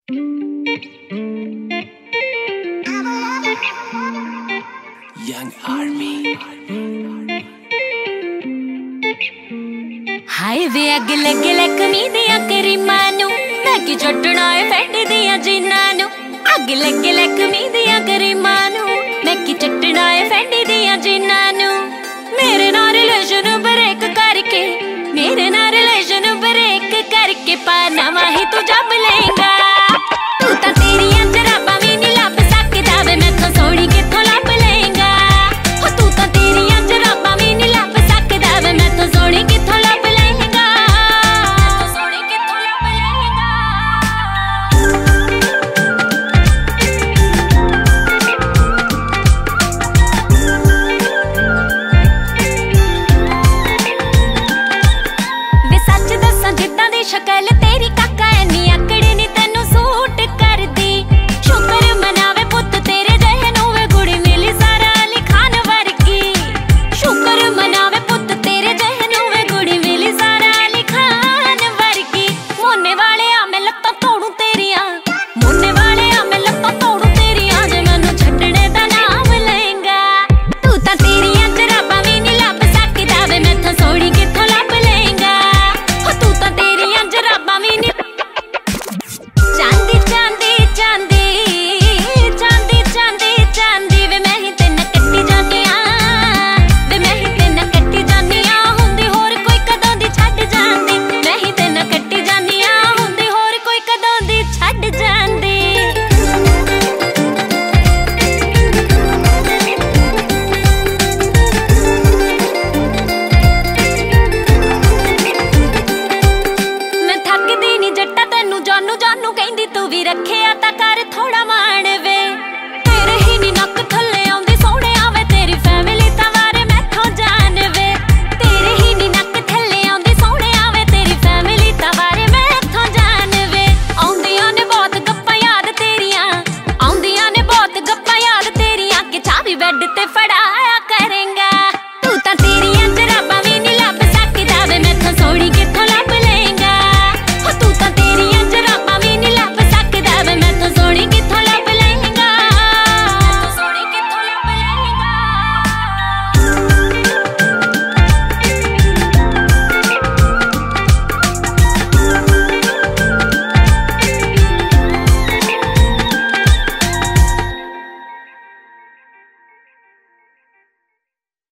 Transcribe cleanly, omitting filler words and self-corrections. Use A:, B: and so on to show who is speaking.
A: Young Army।
B: हाय वे अग लगे लकमी दिया करी मानू मैं कि चटना है फैंड दिया जीना नु। अग लगे लकमी दिया करी मानू मैं कि चटना है फैंड दिया जीना नु। मेरे नाल रिलेशन ब्रेक करके मेरे नाल रिलेशन ब्रेक करके पाना माही तू जब लेगा।